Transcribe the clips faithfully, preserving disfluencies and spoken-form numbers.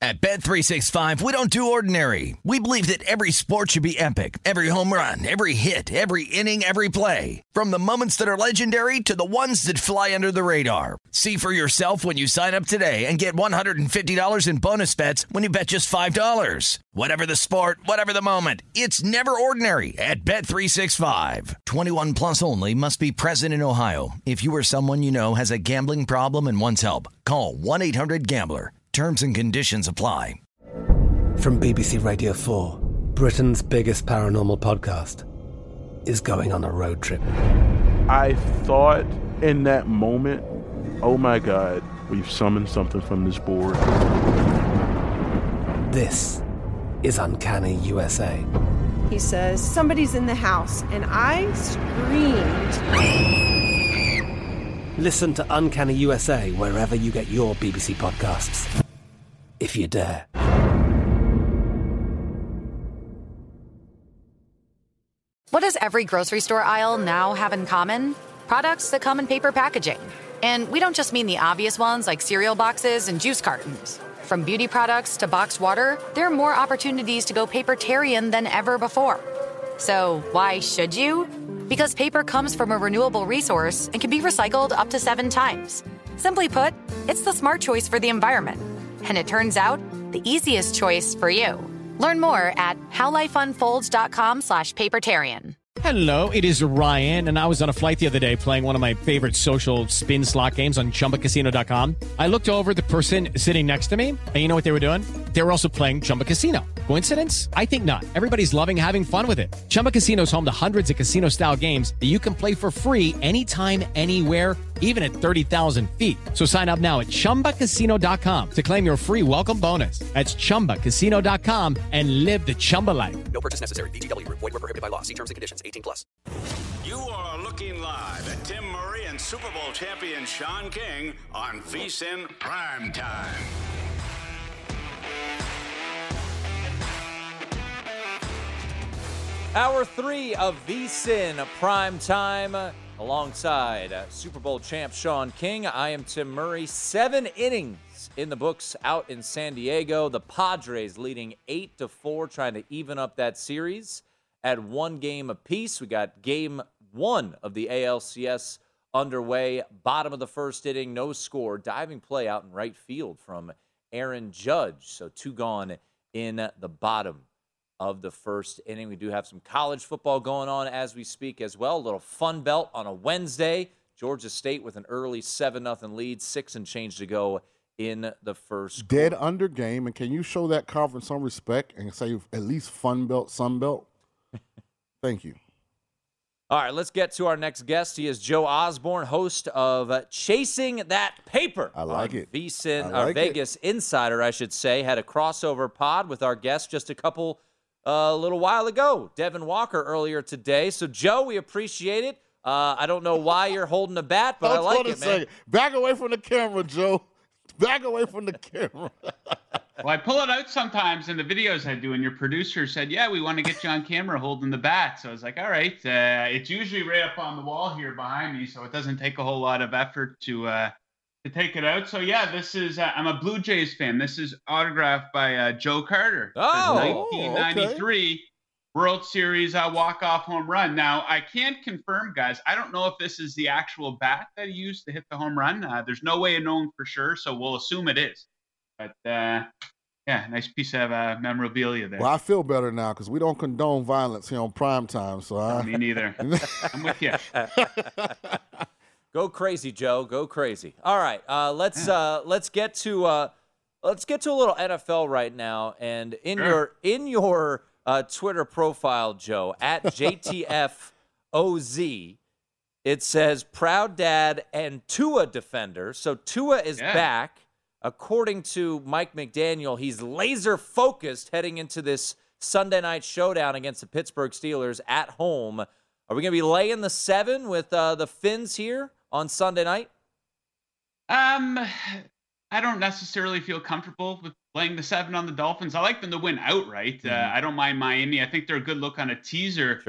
At Bet three sixty-five, we don't do ordinary. We believe that every sport should be epic. Every home run, every hit, every inning, every play. From the moments that are legendary to the ones that fly under the radar. See for yourself when you sign up today and get one hundred fifty dollars in bonus bets when you bet just five dollars. Whatever the sport, whatever the moment, it's never ordinary at Bet three sixty-five. twenty-one plus only. Must be present in Ohio. If you or someone you know has a gambling problem and wants help, call one eight hundred gambler. Terms and conditions apply. From B B C Radio four, Britain's biggest paranormal podcast is going on a road trip. I thought in that moment, oh my God, we've summoned something from this board. This is Uncanny U S A. He says, somebody's in the house, and I screamed. Listen to Uncanny U S A wherever you get your B B C podcasts, if you dare. What does every grocery store aisle now have in common? Products that come in paper packaging. And we don't just mean the obvious ones like cereal boxes and juice cartons. From beauty products to boxed water, there are more opportunities to go papertarian than ever before. So why should you? Because paper comes from a renewable resource and can be recycled up to seven times. Simply put, it's the smart choice for the environment. And it turns out, the easiest choice for you. Learn more at howlifeunfolds.com slash papertarian. Hello, it is Ryan, and I was on a flight the other day playing one of my favorite social spin slot games on chumba casino dot com. I looked over at the person sitting next to me, and you know what they were doing? They were also playing Chumba Casino. Coincidence? I think not. Everybody's loving having fun with it. Chumba Casino is home to hundreds of casino-style games that you can play for free anytime, anywhere, even at thirty thousand feet. So sign up now at chumba casino dot com to claim your free welcome bonus. That's chumba casino dot com and live the Chumba life. No purchase necessary. V G W. Void where prohibited by law. See terms and conditions. eighteen plus. You are looking live at Tim Murray and Super Bowl champion Sean King on VSiN Primetime. Hour three of VSiN Primetime alongside uh, Super Bowl champ Sean King. I am Tim Murray. Seven innings in the books out in San Diego. The Padres leading eight to four, trying to even up that series at one game apiece. We got game one of the A L C S underway. Bottom of the first inning, no score. Diving play out in right field from Aaron Judge. So two gone in the bottom of the first inning. We do have some college football going on as we speak as well. A little Fun Belt on a Wednesday. Georgia State with an early seven nothing lead, six and change to go in the first Dead quarter. under game, and can you show that conference some respect and say at least Fun Belt, Sun Belt? Thank you. All right, let's get to our next guest. He is Joe Osborne, host of uh, Chasing That Paper. I like it. VSiN, I our like Vegas it. insider, I should say, had a crossover pod with our guest just a couple a uh, little while ago. Devin Walker earlier today. So, Joe, we appreciate it. Uh, I don't know why you're holding a bat, but I like it, man. Back away from the camera, Joe. Back away from the camera. Well, I pull it out sometimes in the videos I do, and your producer said, yeah, we want to get you on camera holding the bat. So I was like, all right. Uh, it's usually right up on the wall here behind me, so it doesn't take a whole lot of effort to uh, to take it out. So, yeah, this is uh, – I'm a Blue Jays fan. This is autographed by uh, Joe Carter. Oh, nineteen ninety-three okay. World Series uh, walk-off home run. Now, I can't confirm, guys. I don't know if this is the actual bat that he used to hit the home run. Uh, there's no way of knowing for sure, so we'll assume it is. But, uh, yeah, nice piece of uh, memorabilia there. Well, I feel better now because we don't condone violence here on Primetime. So I... no, me neither. I'm with you. Go crazy, Joe. Go crazy. All right, uh, let's uh, let's get to uh, let's get to a little N F L right now. And in sure. your in your uh, Twitter profile, Joe, at J T F O Z, it says proud dad and Tua defender. So Tua is yeah. back. According to Mike McDaniel, he's laser focused heading into this Sunday night showdown against the Pittsburgh Steelers at home. Are we going to be laying the seven with uh, the Finns here on Sunday night? Um, I don't necessarily feel comfortable with laying the seven on the Dolphins. I like them to win outright. Mm-hmm. Uh, I don't mind Miami. I think they're a good look on a teaser. Sure.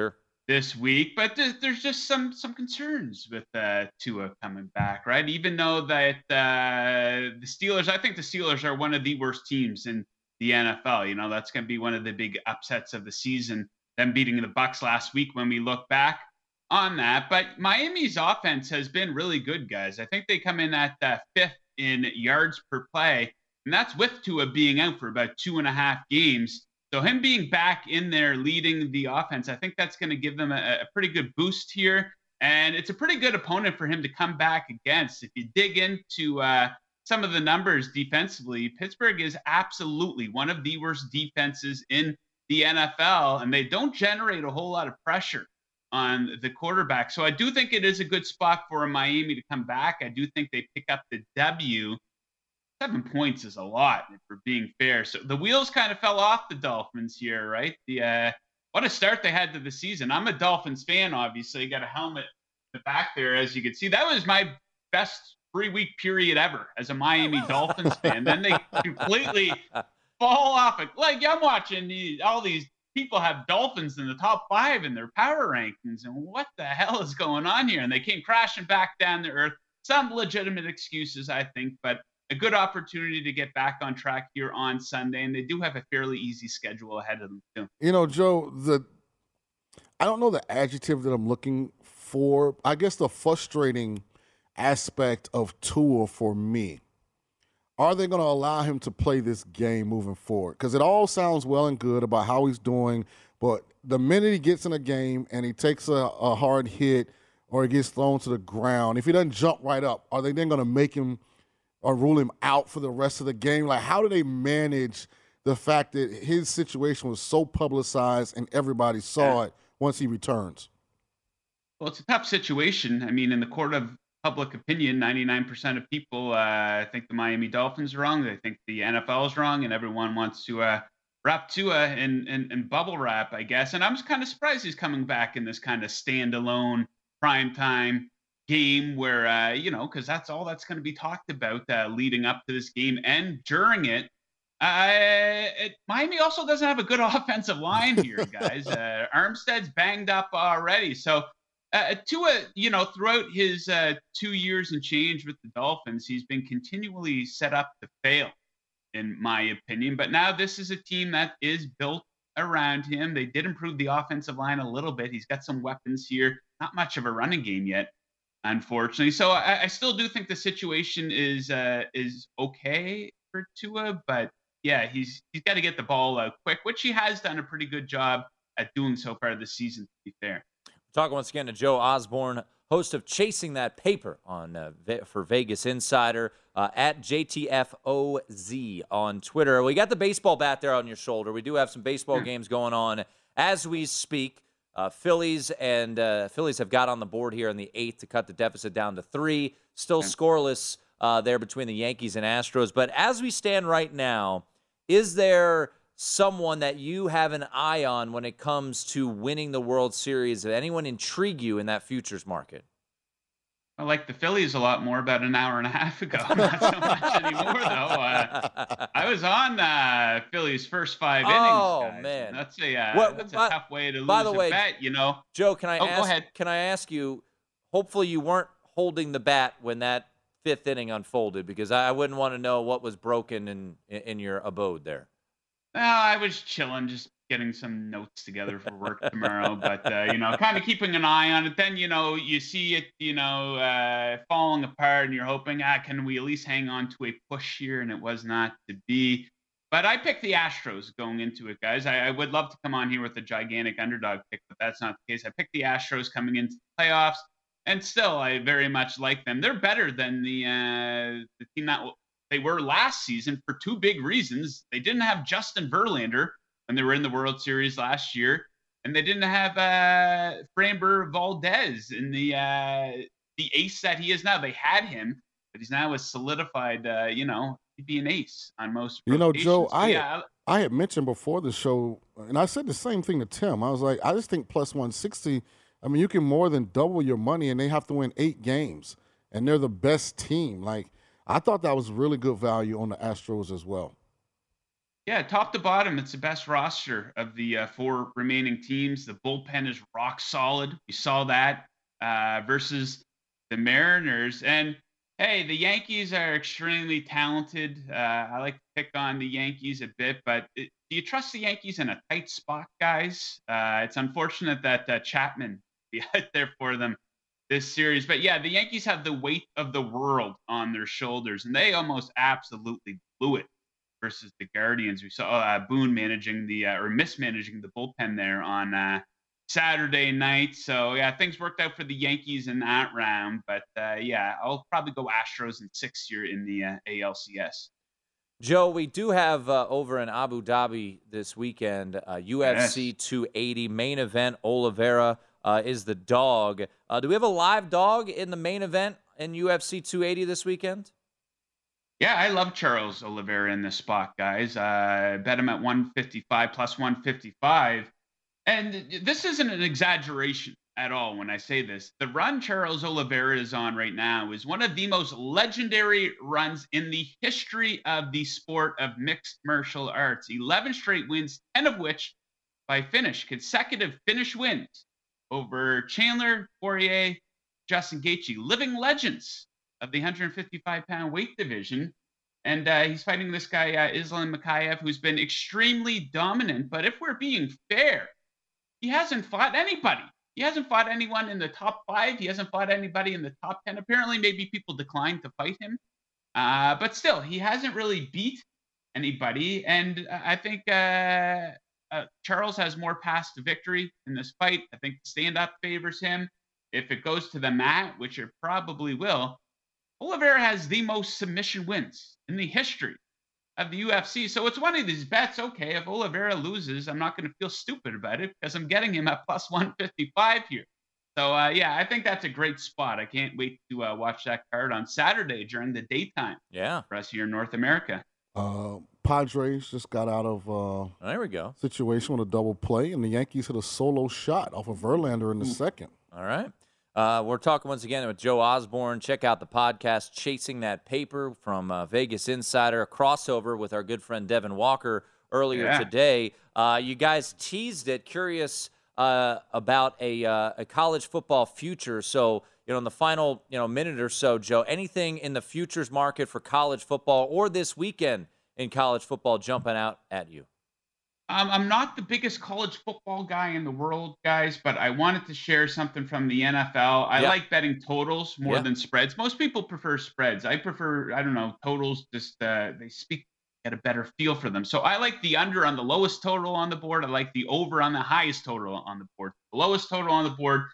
this week, but th- there's just some some concerns with uh, Tua coming back, right? Even though that uh, the Steelers, I think the Steelers are one of the worst teams in the N F L. You know, that's going to be one of the big upsets of the season, them beating the Bucs last week when we look back on that. But Miami's offense has been really good, guys. I think they come in at uh, fifth in yards per play, and that's with Tua being out for about two and a half games. So him being back in there leading the offense, I think that's going to give them a, a pretty good boost here. And it's a pretty good opponent for him to come back against. If you dig into uh, some of the numbers defensively, Pittsburgh is absolutely one of the worst defenses in the N F L, and they don't generate a whole lot of pressure on the quarterback. So I do think it is a good spot for Miami to come back. I do think they pick up the W. Seven points is a lot, if we're being fair. So the wheels kind of fell off the Dolphins here, right? The uh, what a start they had to the season. I'm a Dolphins fan, obviously. Got a helmet in the back there, as you can see. That was my best three-week period ever as a Miami Dolphins fan. Then they completely fall off. Like, I'm watching these, all these people have Dolphins in the top five in their power rankings, and what the hell is going on here? And they came crashing back down to earth. Some legitimate excuses, I think, but a good opportunity to get back on track here on Sunday, and they do have a fairly easy schedule ahead of them too. You know, Joe, the I don't know the adjective that I'm looking for. I guess the frustrating aspect of Tua for me. Are they going to allow him to play this game moving forward? Because it all sounds well and good about how he's doing, but the minute he gets in a game and he takes a, a hard hit or he gets thrown to the ground, if he doesn't jump right up, are they then going to make him or rule him out for the rest of the game? Like, how do they manage the fact that his situation was so publicized and everybody saw Yeah. it once he returns? Well, it's a tough situation. I mean, in the court of public opinion, ninety-nine percent of people uh, think the Miami Dolphins are wrong. They think the N F L is wrong, and everyone wants to uh, wrap Tua in, in, in bubble wrap, I guess. And I'm just kind of surprised he's coming back in this kind of standalone primetime game where, uh, you know, because that's all that's going to be talked about uh, leading up to this game and during it. Uh, it. Miami also doesn't have a good offensive line here, guys. uh, Armstead's banged up already. So uh, Tua, you know, throughout his uh, two years and change with the Dolphins, he's been continually set up to fail, in my opinion. But now this is a team that is built around him. They did improve the offensive line a little bit. He's got some weapons here. Not much of a running game yet, unfortunately. So I, I still do think the situation is uh, is okay for Tua, but yeah, he's he's got to get the ball out quick, which he has done a pretty good job at doing so far this season, to be fair. We're talking once again to Joe Osborne, host of Chasing That Paper on uh, for Vegas Insider, uh, at J T F O Z on Twitter. We got the baseball bat there on your shoulder. We do have some baseball Yeah. games going on as we speak. Uh, Phillies and uh, Phillies have got on the board here in the eighth to cut the deficit down to three. Still Okay. scoreless uh, there between the Yankees and Astros. But as we stand right now, is there someone that you have an eye on when it comes to winning the World Series? Does anyone intrigue you in that futures market? I like the Phillies a lot more about an hour and a half ago. Not so much anymore, though. Uh, I was on uh, Phillies' first five innings. Oh, guys. man. That's a uh, What- that's a by- tough way to lose by the a way, bet, you know. Joe, can I Oh, go ask? ahead. Can I ask you? Hopefully, you weren't holding the bat when that fifth inning unfolded, because I wouldn't want to know what was broken in in your abode there. Uh, I was chilling, just getting some notes together for work tomorrow, but, uh, you know, kind of keeping an eye on it. Then, you know, you see it, you know, uh, falling apart, and you're hoping, ah, can we at least hang on to a push here? And it was not to be. But I picked the Astros going into it, guys. I, I would love to come on here with a gigantic underdog pick, but that's not the case. I picked the Astros coming into the playoffs, and still, I very much like them. They're better than the uh, the team that they were last season for two big reasons. They didn't have Justin Verlander when they were in the World Series last year, and they didn't have uh, Framber Valdez in the uh, the ace that he is now. They had him, but he's now a solidified, uh, you know, he'd be an ace on most You know, Joe, rotations. So, I yeah, I had mentioned before the show, and I said the same thing to Tim. I was like, I just think plus one sixty, I mean, you can more than double your money, and they have to win eight games, and they're the best team. Like, I thought that was really good value on the Astros as well. Yeah, top to bottom, it's the best roster of the uh, four remaining teams. The bullpen is rock solid. We saw that uh, versus the Mariners. And hey, the Yankees are extremely talented. Uh, I like to pick on the Yankees a bit, but it, do you trust the Yankees in a tight spot, guys? Uh, it's unfortunate that uh, Chapman be out there for them this series. But yeah, the Yankees have the weight of the world on their shoulders, and they almost absolutely blew it versus the Guardians. We saw uh, Boone managing the uh, or mismanaging the bullpen there on uh, Saturday night. So yeah, things worked out for the Yankees in that round. But uh, yeah, I'll probably go Astros in six here in the uh, A L C S. Joe, we do have uh, over in Abu Dhabi this weekend, uh, U F C yes. two eighty main event. Oliveira uh, is the dog. Uh, do we have a live dog in the main event in U F C two eighty this weekend? Yeah, I love Charles Oliveira in this spot, guys. Uh, bet him at one fifty-five plus one fifty-five. And this isn't an exaggeration at all when I say this. The run Charles Oliveira is on right now is one of the most legendary runs in the history of the sport of mixed martial arts. eleven straight wins, ten of which by finish, consecutive finish wins over Chandler, Poirier, Justin Gaethje, living legends of the one fifty-five pound weight division. And uh, he's fighting this guy, uh, Islam Makhachev, who's been extremely dominant. But if we're being fair, he hasn't fought anybody. He hasn't fought anyone in the top five. He hasn't fought anybody in the top ten. Apparently, maybe people declined to fight him. Uh, but still, he hasn't really beat anybody. And I think uh, uh, Charles has more paths to victory in this fight. I think stand-up favors him. If it goes to the mat, which it probably will, Oliveira has the most submission wins in the history of the U F C. So it's one of these bets. Okay, if Oliveira loses, I'm not going to feel stupid about it because I'm getting him at plus one fifty-five here. So, uh, yeah, I think that's a great spot. I can't wait to uh, watch that card on Saturday during the daytime. Yeah. For us here in North America. Uh, Padres just got out of uh, there we go situation with a double play, and the Yankees hit a solo shot off of Verlander in the Ooh. second. All right. Uh, we're talking once again with Joe Osborne. Check out the podcast, Chasing That Paper, from uh, Vegas Insider, a crossover with our good friend Devin Walker earlier yeah. today. Uh, you guys teased it, curious uh, about a, uh, a college football future. So, you know, in the final you know minute or so, Joe, anything in the futures market for college football or this weekend in college football jumping out at you? Um, I'm not the biggest college football guy in the world, guys, but I wanted to share something from the N F L. I yeah. like betting totals more yeah. than spreads. Most people prefer spreads. I prefer, I don't know, totals. Just uh, they speak, get a better feel for them. So I like the under on the lowest total on the board. I like the over on the highest total on the board. The lowest total on the board,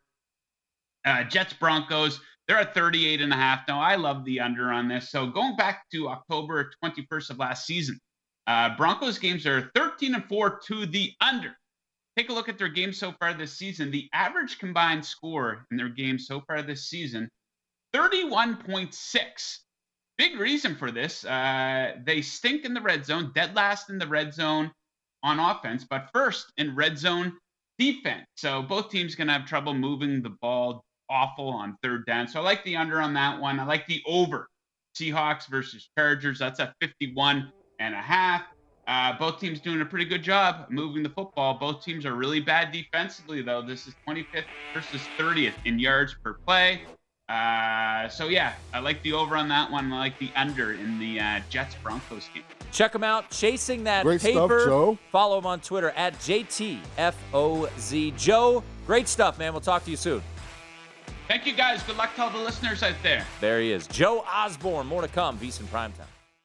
uh, Jets Broncos. They're at thirty-eight and a half now. I love the under on this. So going back to October twenty-first of last season, Uh, Broncos games are thirteen and four to the under. Take a look at their games so far this season. The average combined score in their games so far this season, thirty-one point six. Big reason for this. Uh, they stink in the red zone, dead last in the red zone on offense, but first in red zone defense. So both teams going to have trouble moving the ball, awful on third down. So I like the under on that one. I like the over. Seahawks versus Chargers. That's at fifty-one and a half. Uh, both teams doing a pretty good job moving the football. Both teams are really bad defensively, though. This is twenty-fifth versus thirtieth in yards per play. Uh, so, yeah, I like the over on that one. I like the under in the uh, Jets-Broncos game. Check them out. Chasing That great Paper. Stuff, Joe. Follow him on Twitter at J T F O Z. Joe, great stuff, man. We'll talk to you soon. Thank you, guys. Good luck to all the listeners out there. There he is. Joe Osborne. More to come. VSiN Primetime.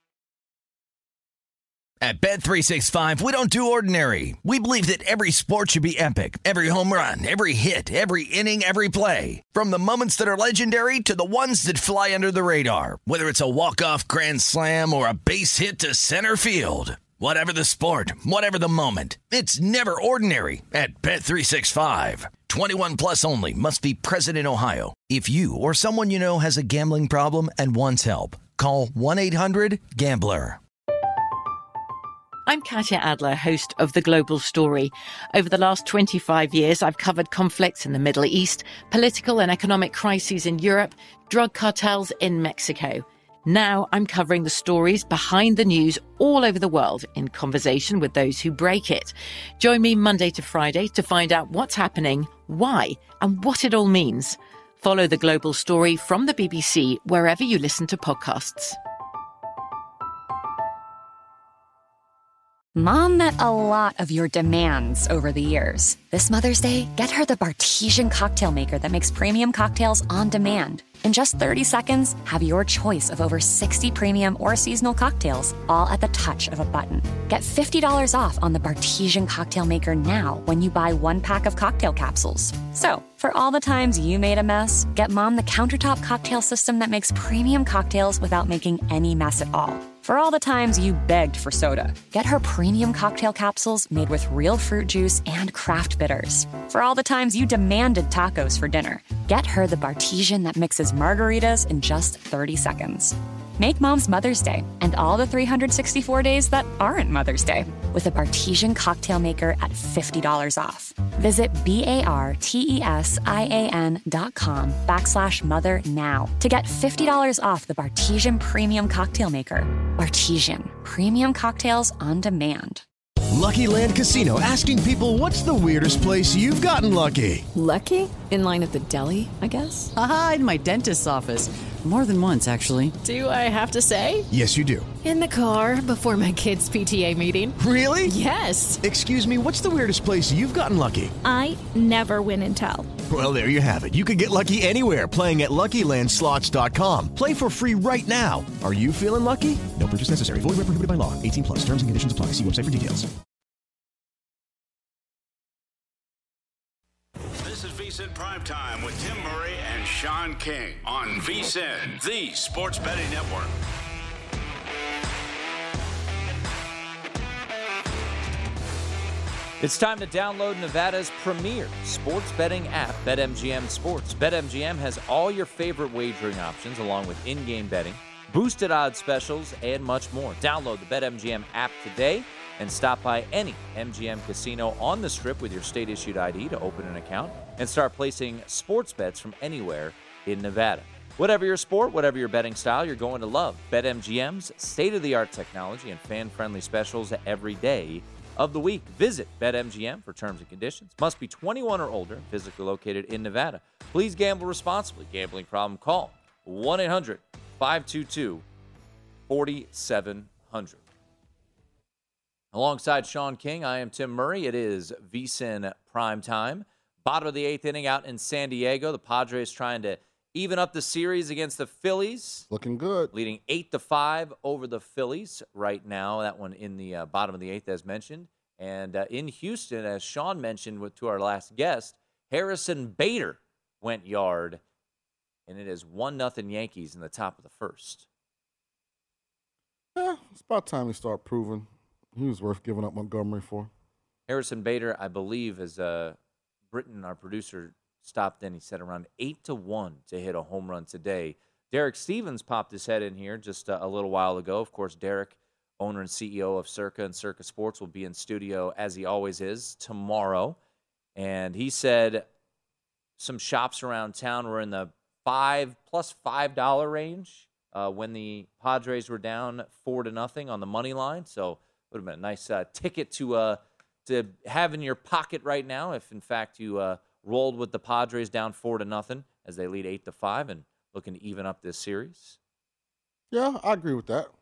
At Bet three sixty-five, we don't do ordinary. We believe that every sport should be epic. Every home run, every hit, every inning, every play. From the moments that are legendary to the ones that fly under the radar. Whether it's a walk-off grand slam or a base hit to center field. Whatever the sport, whatever the moment. It's never ordinary at Bet three sixty-five. twenty-one plus only. Must be present in Ohio. If you or someone you know has a gambling problem and wants help, call one eight hundred gambler. I'm Katya Adler, host of The Global Story. Over the last twenty-five years, I've covered conflicts in the Middle East, political and economic crises in Europe, drug cartels in Mexico. Now I'm covering the stories behind the news all over the world in conversation with those who break it. Join me Monday to Friday to find out what's happening, why, and what it all means. Follow The Global Story from the B B C wherever you listen to podcasts. Mom met a lot of your demands over the years. This Mother's Day, get her the Bartesian cocktail maker that makes premium cocktails on demand. In just thirty seconds, have your choice of over sixty premium or seasonal cocktails, all at the touch of a button. Get fifty dollars off on the Bartesian cocktail maker now when you buy one pack of cocktail capsules. So, for all the times you made a mess, get Mom the countertop cocktail system that makes premium cocktails without making any mess at all. For all the times you begged for soda, get her premium cocktail capsules made with real fruit juice and craft bitters. For all the times you demanded tacos for dinner, get her the Bartesian that mixes margaritas in just thirty seconds. Make Mom's Mother's Day and all the three hundred sixty-four days that aren't Mother's Day with a Bartesian cocktail maker at fifty dollars off. Visit B-A-R-T-E-S-I-A-N dot com backslash mother now to get fifty dollars off the Bartesian Premium Cocktail Maker. Bartesian, premium cocktails on demand. Lucky Land Casino, asking people, what's the weirdest place you've gotten lucky? Lucky? In line at the deli, I guess? Aha, in my dentist's office. More than once, actually. Do I have to say? Yes, you do. In the car before my kids' P T A meeting. Really? Yes. Excuse me, what's the weirdest place you've gotten lucky? I never win and tell. Well, there you have it. You can get lucky anywhere, playing at Lucky Land Slots dot com. Play for free right now. Are you feeling lucky? No purchase necessary. Void where prohibited by law. eighteen plus. Terms and conditions apply. See website for details. This is VSiN Primetime with Tim Murray and Sean King on VSiN, the sports betting network. It's time to download Nevada's premier sports betting app, BetMGM Sports. BetMGM has all your favorite wagering options along with in-game betting, boosted odds specials, and much more. Download the BetMGM app today and stop by any M G M casino on the Strip with your state-issued I D to open an account and start placing sports bets from anywhere in Nevada. Whatever your sport, whatever your betting style, you're going to love BetMGM's state-of-the-art technology and fan-friendly specials every day of the week. Visit BetMGM for terms and conditions. Must be twenty-one or older, physically located in Nevada. Please gamble responsibly. Gambling problem, call one eight hundred five two two four seven zero zero. Alongside Sean King, I am Tim Murray. It is VSiN Prime Time. Bottom of the eighth inning out in San Diego. The Padres trying to even up the series against the Phillies. Looking good. Leading eight to five over the Phillies right now. That one in the uh, bottom of the eighth, as mentioned. And uh, in Houston, as Sean mentioned with, to our last guest, Harrison Bader went yard. And it is one nothing Yankees in the top of the first. Yeah, it's about time we start proving he was worth giving up Montgomery for. Harrison Bader, I believe, as uh, Britton, our producer, stopped in. He said around eight to one to hit a home run today. Derek Stevens popped his head in here just a, a little while ago. Of course, Derek, owner and C E O of Circa and Circa Sports, will be in studio, as he always is, tomorrow. And he said some shops around town were in the five plus five dollar range uh, when the Padres were down four to nothing on the money line. So would have been a nice uh, ticket to uh, to have in your pocket right now if, in fact, you uh, rolled with the Padres down four to nothing as they lead eight to five and looking to even up this series. Yeah, I agree with that.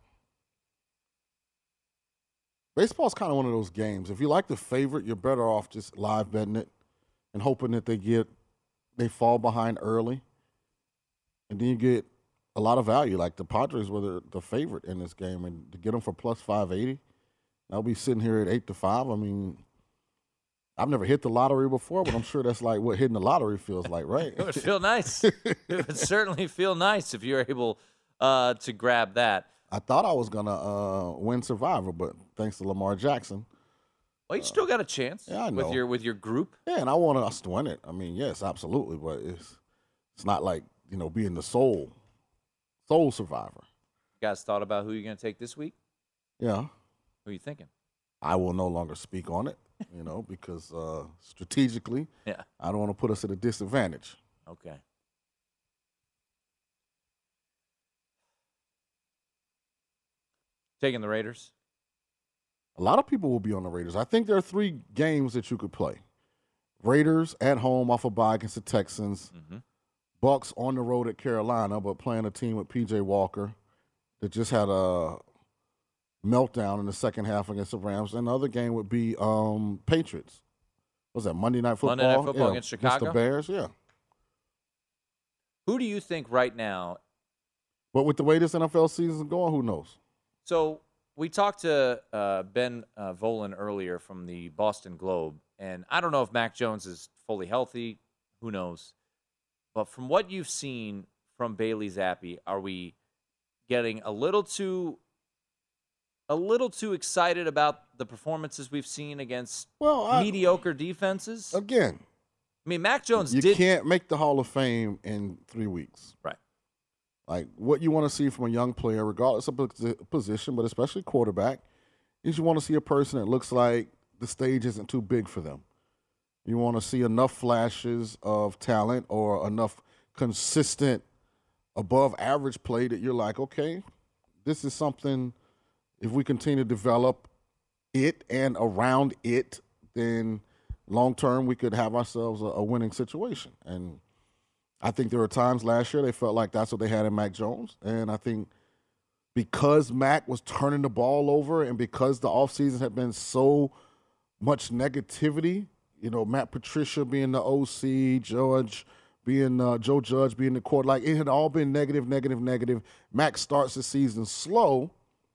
Baseball's kind of one of those games. If you like the favorite, you're better off just live betting it and hoping that they get they fall behind early, and then you get a lot of value. Like the Padres were the, the favorite in this game, and to get them for plus five eighty. I'll be sitting here at eight to five. I mean, I've never hit the lottery before, but I'm sure that's like what hitting the lottery feels like, right? It would feel nice. It would certainly feel nice if you were able uh, to grab that. I thought I was going to uh, win Survivor, but thanks to Lamar Jackson. Well, you still got a chance yeah, I know. with your with your group. Yeah, and I want us to win it. I mean, yes, absolutely, but it's it's not like, you know, being the sole, sole survivor. You guys thought about who you're going to take this week? Yeah. Who are you thinking? I will no longer speak on it, you know, because uh, strategically, yeah, I don't want to put us at a disadvantage. Okay. Taking the Raiders? A lot of people will be on the Raiders. I think there are three games that you could play. Raiders at home off a bye against the Texans. Mm-hmm. Bucks on the road at Carolina, but playing a team with P J Walker that just had a meltdown in the second half against the Rams. And the other game would be um, Patriots. What was that, Monday Night Football? Monday Night Football yeah, against Chicago? Against the Bears, yeah. Who do you think right now? But with the way this N F L season is going, who knows? So we talked to uh, Ben uh, Volen earlier from the Boston Globe, and I don't know if Mac Jones is fully healthy. Who knows? But from what you've seen from Bailey Zappi, are we getting a little too a little too excited about the performances we've seen against well, I, mediocre defenses? Again, I mean, Mac Jones you did. can't make the Hall of Fame in three weeks. Right. Like, what you want to see from a young player, regardless of position, but especially quarterback, is you want to see a person that looks like the stage isn't too big for them. You want to see enough flashes of talent or enough consistent above-average play that you're like, okay, this is something, if we continue to develop it and around it, then long-term we could have ourselves a, a winning situation. And I think there were times last year they felt like that's what they had in Mac Jones. And I think because Mac was turning the ball over and because the offseason had been so much negativity, you know, Matt Patricia being the O C, Judge being uh, Joe Judge being the court, like it had all been negative, negative, negative. Mac starts the season slow.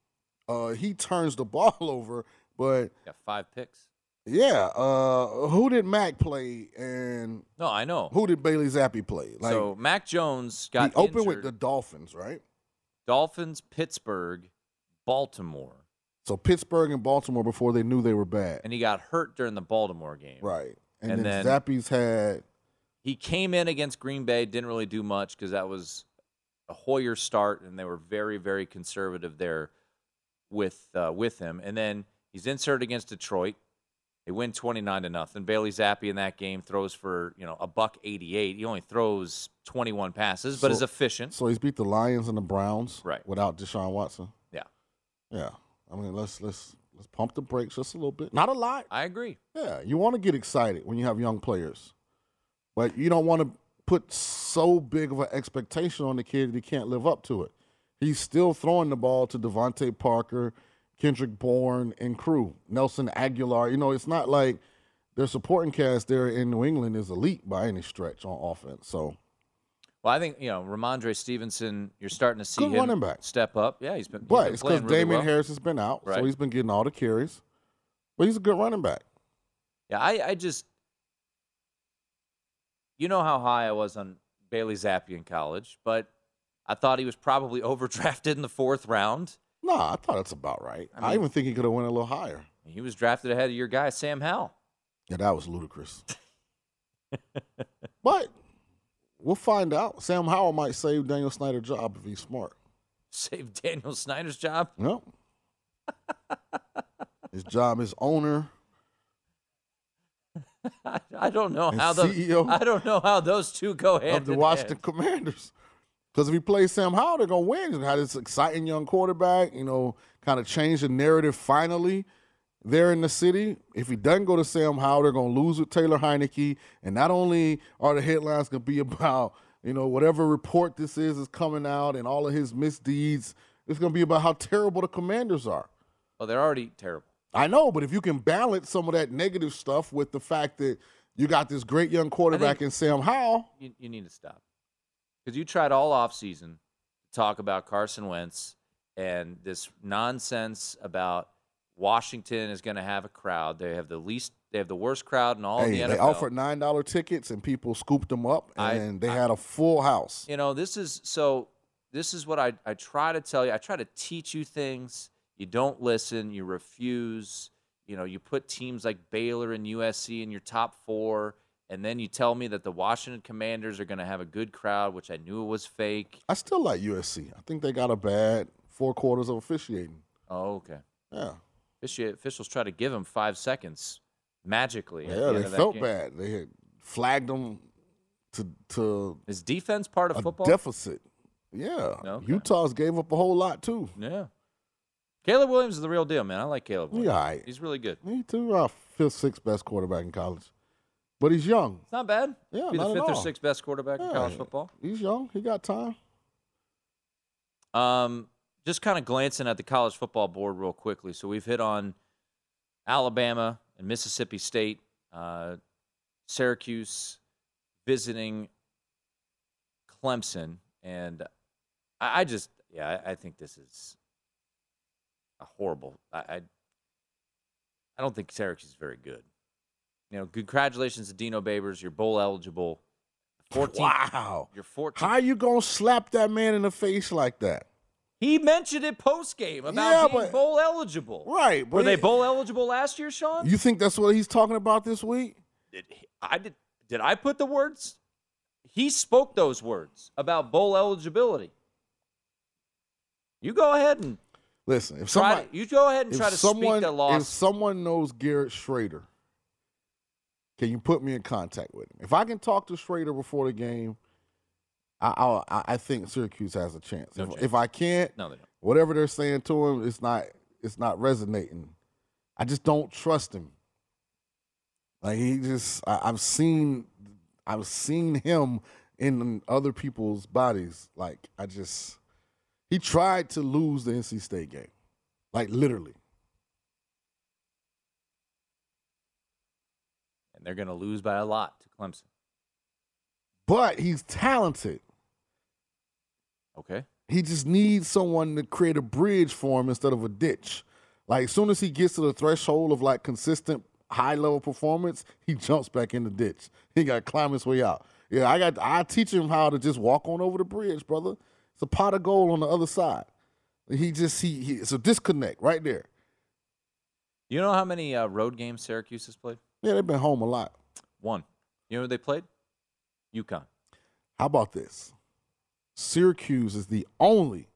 Uh, he turns the ball over, but got five picks. Yeah, uh, who did Mac play and no, I know who did Bailey Zappi play? Like, so Mac Jones got he opened injured. with the Dolphins, right? Dolphins, Pittsburgh, Baltimore. So Pittsburgh and Baltimore before they knew they were bad, and he got hurt during the Baltimore game, right? And, and then, then Zappi's had he came in against Green Bay, didn't really do much because that was a Hoyer start, and they were very, very conservative there with uh, with him. And then he's inserted against Detroit. They win twenty-nine to nothing. Bailey Zappi in that game throws for, you know, a buck eighty-eight. He only throws twenty-one passes, but so, is efficient. So he's beat the Lions and the Browns, right, without Deshaun Watson. Yeah, yeah. I mean, let's let's let's pump the brakes just a little bit. Not a lot. I agree. Yeah, you want to get excited when you have young players, but you don't want to put so big of an expectation on the kid that he can't live up to it. He's still throwing the ball to Devontae Parker, Kendrick Bourne, and crew. Nelson Aguilar. You know, it's not like their supporting cast there in New England is elite by any stretch on offense. So, well, I think, you know, Ramondre Stevenson, you're starting to see good him running back. step up. Yeah, he's been. He's but been it's because really Damian well. Harris has been out, right. so he's been getting all the carries. But he's a good running back. Yeah, I, I just, you know how high I was on Bailey Zappi in college, but I thought he was probably overdrafted in the fourth round. No, I thought that's about right. I, mean, I even think he could have went a little higher. He was drafted ahead of your guy, Sam Howell. Yeah, that was ludicrous. But we'll find out. Sam Howell might save Daniel Snyder's job if he's smart. Save Daniel Snyder's job? Yep. His job is owner. I, I don't know how C E O the I don't know how those two go hand of the in Washington hand. Commanders. Because if he plays Sam Howell, they're gonna win. And have this exciting young quarterback, you know, kind of change the narrative finally there in the city. If he doesn't go to Sam Howell, they're gonna lose with Taylor Heineke. And not only are the headlines gonna be about, you know, whatever report this is is coming out and all of his misdeeds, it's gonna be about how terrible the Commanders are. Well, they're already terrible. I know, but if you can balance some of that negative stuff with the fact that you got this great young quarterback in Sam Howell. You, you need to stop. Because you tried all offseason to talk about Carson Wentz and this nonsense about Washington is going to have a crowd. They have the least, they have the worst crowd in all hey, of the N F L. They offered nine dollar tickets and people scooped them up, and I, they I, had a full house. You know, this is so. This is what I I try to tell you. I try to teach you things. You don't listen. You refuse. You know, you put teams like Baylor and U S C in your top four. And then you tell me that the Washington Commanders are going to have a good crowd, which I knew it was fake. I still like U S C. I think they got a bad four quarters of officiating. Oh, okay. Yeah. Offici- officials try to give them five seconds magically. Yeah, they felt bad. They had flagged them to to. Is defense part of a football? Deficit. Yeah. Okay. Utah's gave up a whole lot too. Yeah. Caleb Williams is the real deal, man. I like Caleb Williams. Yeah, right. He's really good. He too, uh, fifth, sixth best quarterback in college. But he's young. It's not bad. Yeah, Be the not fifth at or all. sixth best quarterback Yeah, in college football. He's young. He got time. Um, just kind of glancing at the college football board real quickly. So we've hit on Alabama and Mississippi State, uh, Syracuse visiting Clemson, and I, I just, yeah, I, I think this is a horrible. I, I, I don't think Syracuse is very good. You know, congratulations to Dino Babers. You're bowl eligible. fourteen Wow. You're fourteen. How are you going to slap that man in the face like that? He mentioned it post-game about Yeah, being but- bowl eligible. Right. Were But they it- bowl eligible last year, Sean? You think that's what he's talking about this week? Did he- I did. Did I put the words? He spoke those words about bowl eligibility. You go ahead and Listen, if try somebody, to, you go ahead and if try to someone, speak the loss. If someone knows Garrett Schrader, can you put me in contact with him? If I can talk to Schrader before the game, I I, I think Syracuse has a chance. No if, chance. if I can't, No, they don't. whatever they're saying to him, it's not it's not resonating. I just don't trust him. Like he just, I, I've seen, I've seen him in other people's bodies. Like I just, he tried to lose the N C State game, like literally. And they're going to lose by a lot to Clemson. But he's talented. Okay. He just needs someone to create a bridge for him instead of a ditch. Like as soon as he gets to the threshold of like consistent high level performance, he jumps back in the ditch. He got to climb his way out. Yeah, I got. I teach him how to just walk on over the bridge, brother. It's a pot of gold on the other side. He just he, he it's a disconnect right there. You know how many uh, road games Syracuse has played? Yeah, they've been home a lot. One. You know who they played? UConn. How about this? Syracuse is the only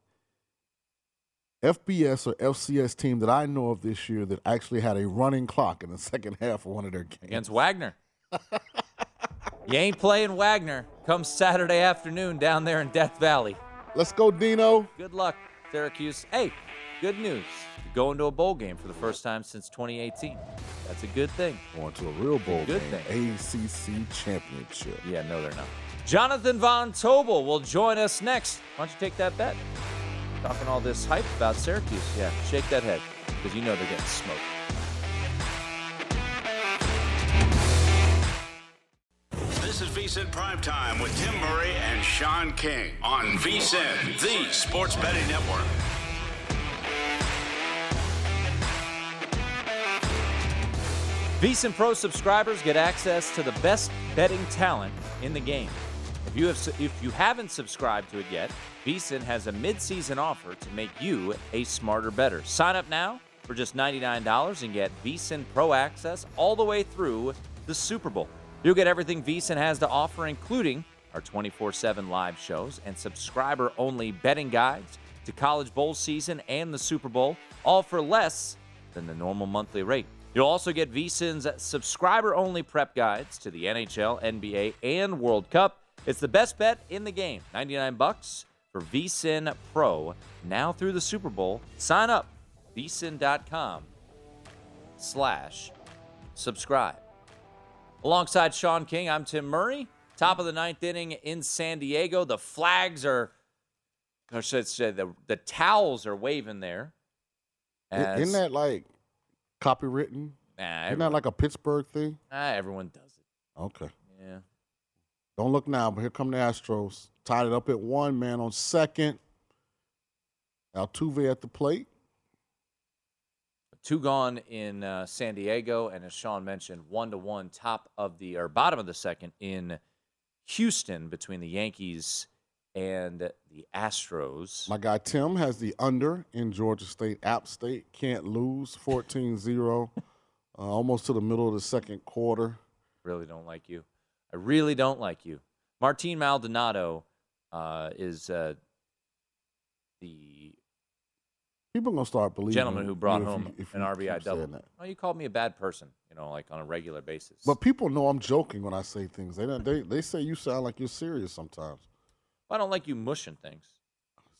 F B S or F C S team that I know of this year that actually had a running clock in the second half of one of their games. Against Wagner. You ain't playing Wagner come Saturday afternoon down there in Death Valley. Let's go, Dino. Good luck, Syracuse. Hey, good news. You're going to a bowl game for the first time since twenty eighteen. That's a good thing. Going to a real bowl Good game. thing. A C C championship. Yeah, no, they're not. Jonathan Von Tobel will join us next. Why don't you take that bet? Talking all this hype about Syracuse. Yeah, shake that head because you know they're getting smoked. This is VSiN Primetime with Tim Murray and Sean King on VSiN, the Sports Betting Network. VSiN Pro subscribers get access to the best betting talent in the game. If you have, if you haven't subscribed to it yet, VSiN has a mid-season offer to make you a smarter bettor. Sign up now for just ninety-nine dollars and get VSiN Pro access all the way through the Super Bowl. You'll get everything VSiN has to offer, including our twenty-four seven live shows and subscriber-only betting guides to college bowl season and the Super Bowl, all for less than the normal monthly rate. You'll also get VSiN's subscriber-only prep guides to the N H L, N B A, and World Cup. It's the best bet in the game. ninety-nine bucks for VSiN Pro now through the Super Bowl. Sign up, VSiN.com slash subscribe. Alongside Sean King, I'm Tim Murray. Top of the ninth inning in San Diego. The flags are, I should say, the, the towels are waving there. As, Isn't that like copywritten? Nah, Isn't everyone, that like a Pittsburgh thing? nah, everyone does it. Okay. Yeah. Don't look now, but here come the Astros. Tied it up at one, man on second. Altuve at the plate. Two gone in uh, San Diego, and as Sean mentioned, one to one, top of the or bottom of the second in Houston between the Yankees and the Astros. My guy Tim has the under in Georgia State. App State can't lose, fourteen zero, uh, almost to the middle of the second quarter. Really don't like you. I really don't like you. Martin Maldonado uh, is uh, the People are going to start believing. gentleman who brought you if home you- if an you R B I keep saying double. that. Oh, you called me a bad person, you know, like on a regular basis. But people know I'm joking when I say things. They don't, they they say you sound like you're serious sometimes. I don't like you mushing things.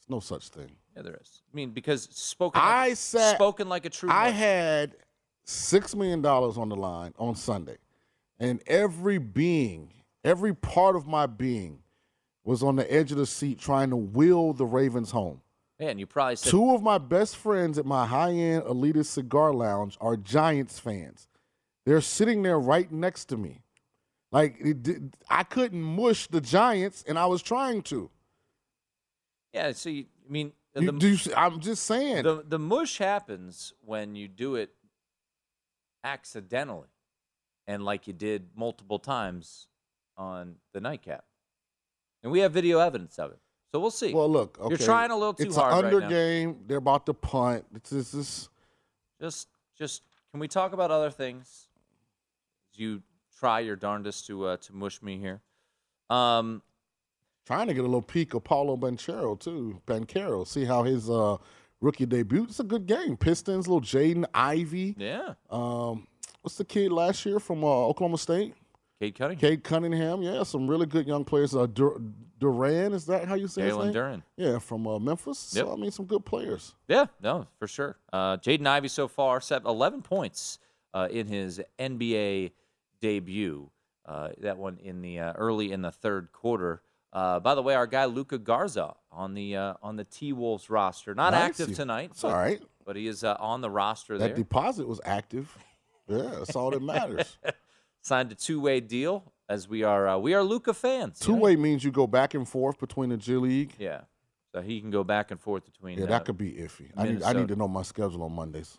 There's no such thing. Yeah, there is. I mean, because spoken, I like, said, spoken like a true. I Muslim. had six million dollars on the line on Sunday, and every being, every part of my being, was on the edge of the seat trying to will the Ravens home. Man, you probably said Two of my best friends at my high-end elitist cigar lounge are Giants fans. They're sitting there right next to me. Like, it did, I couldn't mush the Giants, and I was trying to. Yeah, so you, I mean, You, the, do you, I'm just saying. the the mush happens when you do it accidentally, and like you did multiple times on the nightcap, and we have video evidence of it. So we'll see. Well, look, okay. You're trying a little too it's hard an under right now. game. They're about to punt. It's this is Just, just can we talk about other things? You try your darndest to uh, to mush me here. Um, trying to get a little peek of Paulo Banchero too. Banchero, see how his uh, rookie debut. It's a good game. Pistons, little Jaden Ivey. Yeah. Um, what's the kid last year from uh, Oklahoma State? Cade Cunningham. Cade Cunningham. Yeah, some really good young players. Uh, Dur- Duran, is that how you say his Jalen name? Duran. Yeah, from uh, Memphis. Yep. So I mean, some good players. Yeah, no, for sure. Uh, Jaden Ivey so far set eleven points uh, in his N B A debut. Uh, that one in the uh, early in the third quarter. Uh, by the way, our guy Luka Garza on the uh, on the T-Wolves roster, not Nice. active tonight. That's but, all right. but he is uh, on the roster That there. deposit was active. Yeah, that's all that matters. Signed a two-way deal as we are uh, we are Luka fans. you Two know? way means you go back and forth between the G League. Yeah, so he can go back and forth between. Yeah, uh, that could be iffy. I need, I Minnesota. need to know my schedule on Mondays.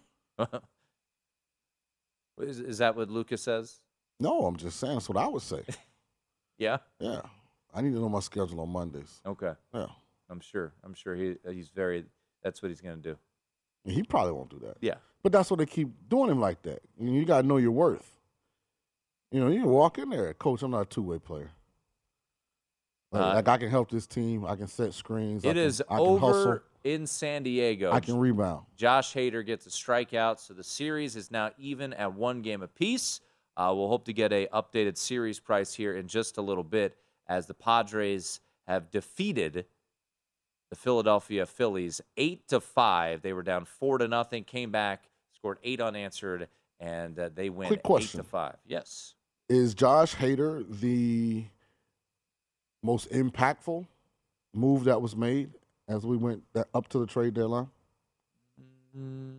is, is that what Luka says? No, I'm just saying that's what I would say. Yeah. Yeah, I need to know my schedule on Mondays. Okay. Yeah, I'm sure. I'm sure he he's very. That's what he's going to do. he probably won't do that. Yeah. But that's what they keep doing him like that. You, know, you got to know your worth. You know, you can walk in there, Coach, I'm not a two-way player. Like, Uh, like I can help this team. I can set screens. I It can, is I can over hustle. in San Diego. I can rebound. Josh Hader gets a strikeout, so the series is now even at one game apiece. Uh, we'll hope to get a updated series price here in just a little bit as the Padres have defeated the Philadelphia Phillies eight to five. They were down four to nothing, came back, scored eight unanswered, and uh, they win Quick question. eight to five. Yes. Is Josh Hader the most impactful move that was made as we went that up to the trade deadline? Mm.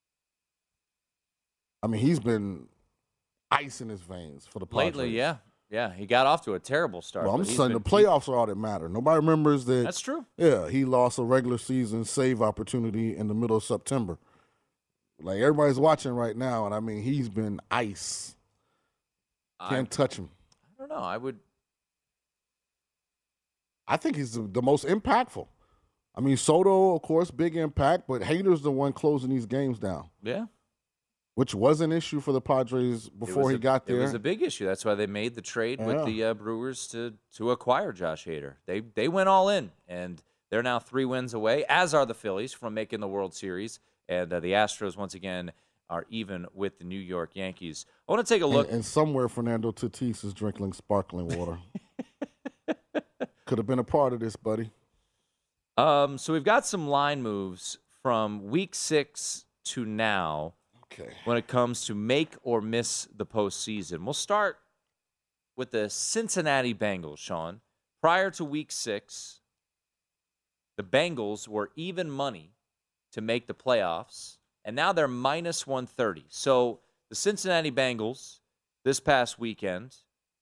I mean, he's been ice in his veins for the Padres. Lately, yeah. Yeah, he got off to a terrible start. Well, I'm but he's saying the been- playoffs are all that matter. Nobody remembers that. That's true. Yeah, he lost a regular season save opportunity in the middle of September. Like, everybody's watching right now, and I mean, he's been ice. Can't I- touch him. I don't know. I would. I think he's the, the most impactful. I mean, Soto, of course, big impact, but Hader's the one closing these games down, Yeah. which was an issue for the Padres It before was he a- got there. It was a big issue. That's why they made the trade with Yeah. the uh, Brewers to to acquire Josh Hader. They they went all in, and they're now three wins away, as are the Phillies, from making the World Series. And uh, the Astros, once again, are even with the New York Yankees. I want to take a look. And, and somewhere Fernando Tatis is drinking sparkling water. Could have been a part of this, buddy. Um, so we've got some line moves from week six to now Okay. when it comes to make or miss the postseason. We'll start with the Cincinnati Bengals, Sean. Prior to week six, the Bengals were even money to make the playoffs, and now they're minus one thirty. So the Cincinnati Bengals this past weekend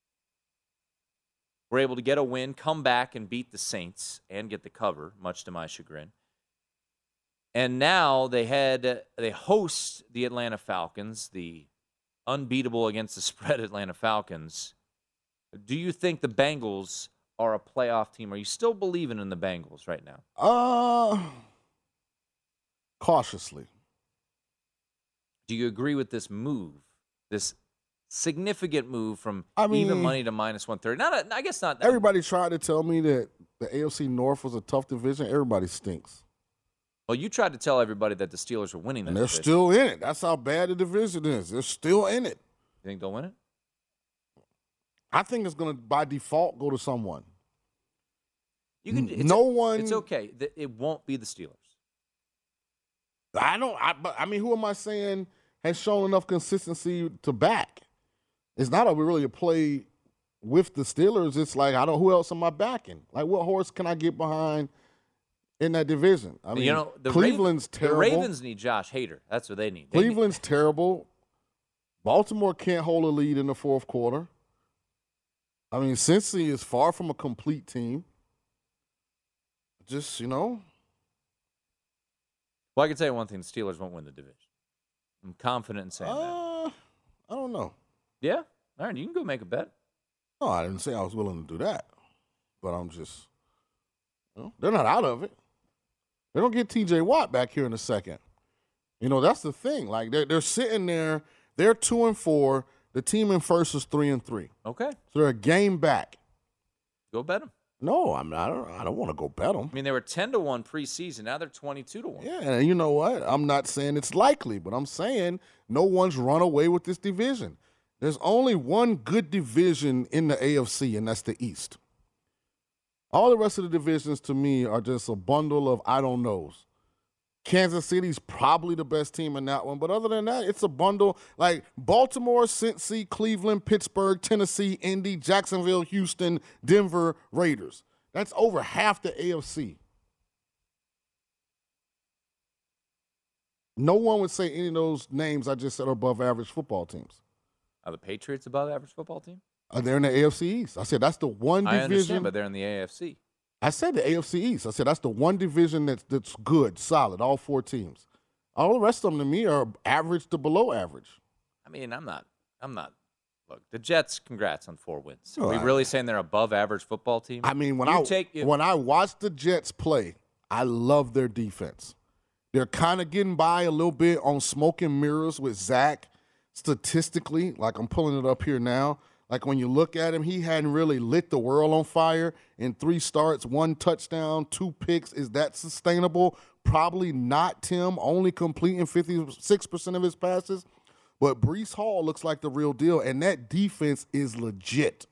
were able to get a win, come back and beat the Saints and get the cover, much to my chagrin. And now they head, they host the Atlanta Falcons, the unbeatable against the spread Atlanta Falcons. Do you think the Bengals are a playoff team? Are you still believing in the Bengals right now? Uh, cautiously. Do you agree with this move, this significant move from I mean, even money to minus one thirty? Not, a, I guess not. Everybody tried to tell me that the A F C North was a tough division. Everybody stinks. Well, you tried to tell everybody that the Steelers were winning that And they're division. still in it. That's how bad the division is. They're still in it. You think they'll win it? I think it's going to, by default, go to someone. You can. It's, no one. It's okay. It won't be the Steelers. I don't. I, but I mean, who am I saying has shown enough consistency to back? It's not a really a play with the Steelers. It's like I don't. Who else am I backing? Like, what horse can I get behind in that division? I mean, you know, the Cleveland's Ravens, terrible. The Ravens need Josh Hader. That's what they need. They Cleveland's need- terrible. Baltimore can't hold a lead in the fourth quarter. I mean, Cincy is far from a complete team. Just, you know. Well, I can tell you one thing. The Steelers won't win the division. I'm confident in saying uh, that. I don't know. Yeah? All right, you can go make a bet. No, I didn't say I was willing to do that. But I'm just, you know, they're not out of it. They're going to get T J Watt back here in a second. You know, that's the thing. Like, they're, they're sitting there. They're two and four. The team in first is three and three. Okay. So they're a game back. Go bet them. No, I'm not. I don't, I don't want to go bet them. I mean, they were ten to one preseason. Now they're twenty-two to one. Yeah, and you know what? I'm not saying it's likely, but I'm saying no one's run away with this division. There's only one good division in the A F C, and that's the East. All the rest of the divisions, to me, are just a bundle of I don't knows. Kansas City's probably the best team in that one, but other than that, it's a bundle like Baltimore, Cincy, Cleveland, Pittsburgh, Tennessee, Indy, Jacksonville, Houston, Denver, Raiders. That's over half the A F C. No one would say any of those names I just said are above average football teams. Are the Patriots above average football team? Uh, they're in the A F C East. I said that's the one division. I understand, but they're in the A F C. I said the A F C East. I said that's the one division that's that's good, solid, all four teams. All the rest of them to me are average to below average. I mean, I'm not. I'm not. Look, the Jets. Congrats on four wins. Are Oh, we I- really saying they're above average football team? I mean, when You I take if- when I watch the Jets play, I love their defense. They're kind of getting by a little bit on smoke and mirrors with Zach. Statistically, like I'm pulling it up here now. Like when you look at him, he hadn't really lit the world on fire in three starts, one touchdown, two picks. Is that sustainable? Probably not, Tim. Only completing fifty-six percent of his passes. But Breece Hall looks like the real deal, and that defense is legit.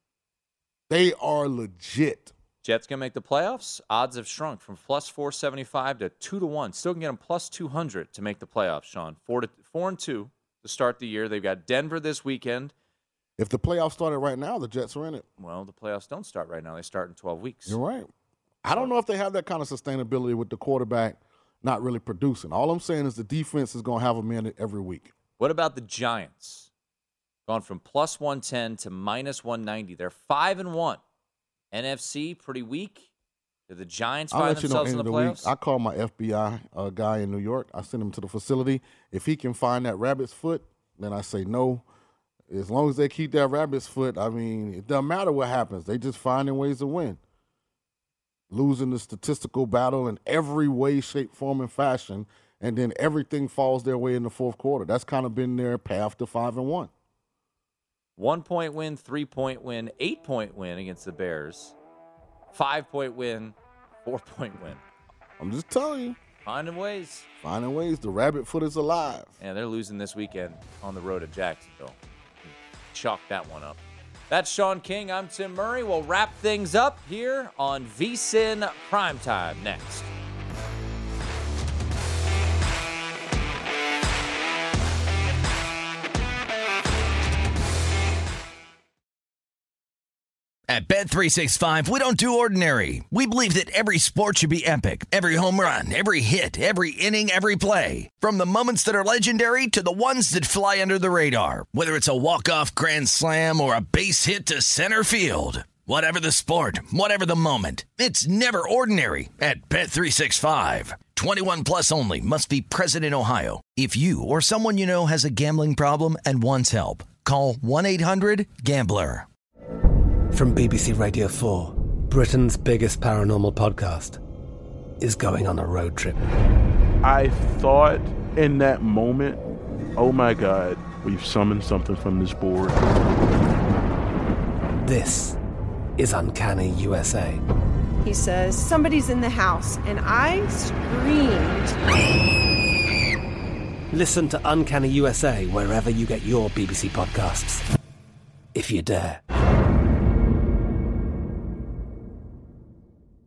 They are legit. Jets can make the playoffs. Odds have shrunk from plus four seventy-five to two to one. Still can get them plus two hundred to make the playoffs, Sean. Four to four and two to start the year. They've got Denver this weekend. If the playoffs started right now, the Jets are in it. Well, the playoffs don't start right now. They start in twelve weeks. You're right. I don't know if they have that kind of sustainability with the quarterback not really producing. All I'm saying is the defense is going to have them in it every week. What about the Giants? Gone from plus one ten to minus one ninety. They're five and one. N F C pretty weak. Do the Giants I'll find let you know themselves end in of the the week. playoffs? I call my F B I uh, guy in New York. I send him to the facility. If he can find that rabbit's foot, then I say no. As long as they keep that rabbit's foot, I mean, it doesn't matter what happens. They just finding ways to win. Losing the statistical battle in every way, shape, form, and fashion, and then everything falls their way in the fourth quarter. That's kind of been their path to five and one. One-point win, three-point win, eight-point win against the Bears. Five-point win, four-point win. I'm just telling you. Finding ways. Finding ways. The rabbit foot is alive. Yeah, they're losing this weekend on the road at Jacksonville. Chalk that one up. That's Sean King. I'm Tim Murray. We'll wrap things up here on V S I N Primetime next. At Bet three sixty-five, we don't do ordinary. We believe that every sport should be epic. Every home run, every hit, every inning, every play. From the moments that are legendary to the ones that fly under the radar. Whether it's a walk-off grand slam or a base hit to center field. Whatever the sport, whatever the moment. It's never ordinary at Bet three sixty-five. twenty-one plus only. Must be present in Ohio. If you or someone you know has a gambling problem and wants help, call one eight hundred gambler. From B B C Radio four, Britain's biggest paranormal podcast is going on a road trip. I thought in that moment, oh my God, we've summoned something from this board. This is Uncanny U S A. He says, somebody's in the house, and I screamed. Listen to Uncanny U S A wherever you get your B B C podcasts, if you dare.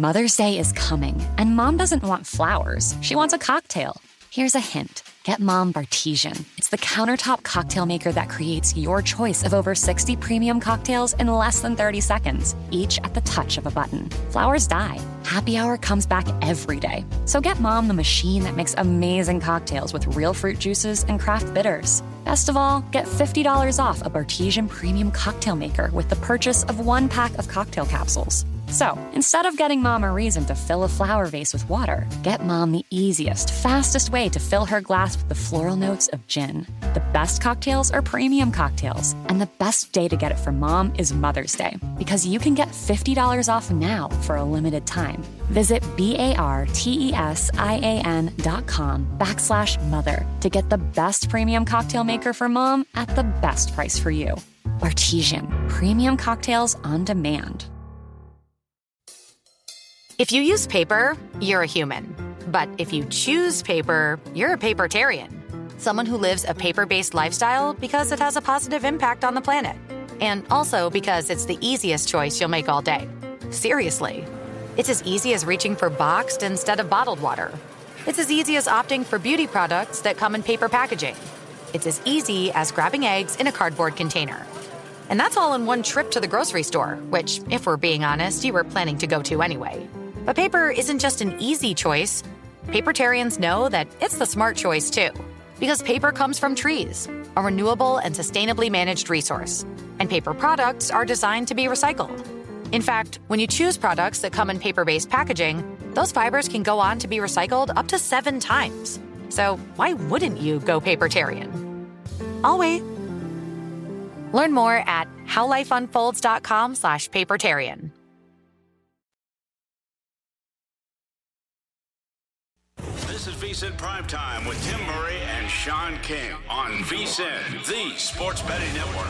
Mother's Day is coming, and Mom doesn't want flowers. She wants a cocktail. Here's a hint. Get Mom Bartesian. It's the countertop cocktail maker that creates your choice of over sixty premium cocktails in less than thirty seconds, each at the touch of a button. Flowers die. Happy Hour comes back every day. So get Mom the machine that makes amazing cocktails with real fruit juices and craft bitters. Best of all, get fifty dollars off a Bartesian premium cocktail maker with the purchase of one pack of cocktail capsules. So, instead of getting Mom a reason to fill a flower vase with water, get Mom the easiest, fastest way to fill her glass with the floral notes of gin. The best cocktails are premium cocktails, and the best day to get it for Mom is Mother's Day, because you can get fifty dollars off now for a limited time. Visit B-A-R-T-E-S-I-A-N dot com backslash mother to get the best premium cocktail maker for Mom at the best price for you. Bartesian, premium cocktails on demand. If you use paper, you're a human. But if you choose paper, you're a papertarian. Someone who lives a paper-based lifestyle because it has a positive impact on the planet. And also because it's the easiest choice you'll make all day. Seriously. It's as easy as reaching for boxed instead of bottled water. It's as easy as opting for beauty products that come in paper packaging. It's as easy as grabbing eggs in a cardboard container. And that's all in one trip to the grocery store, which, if we're being honest, you were planning to go to anyway. But paper isn't just an easy choice. Papertarians know that it's the smart choice, too. Because paper comes from trees, a renewable and sustainably managed resource. And paper products are designed to be recycled. In fact, when you choose products that come in paper-based packaging, those fibers can go on to be recycled up to seven times. So why wouldn't you go papertarian? I'll wait. Learn more at howlifeunfolds.com slash papertarian. This is VSiN Primetime with Tim Murray and Sean King on VSiN, the Sports Betting Network.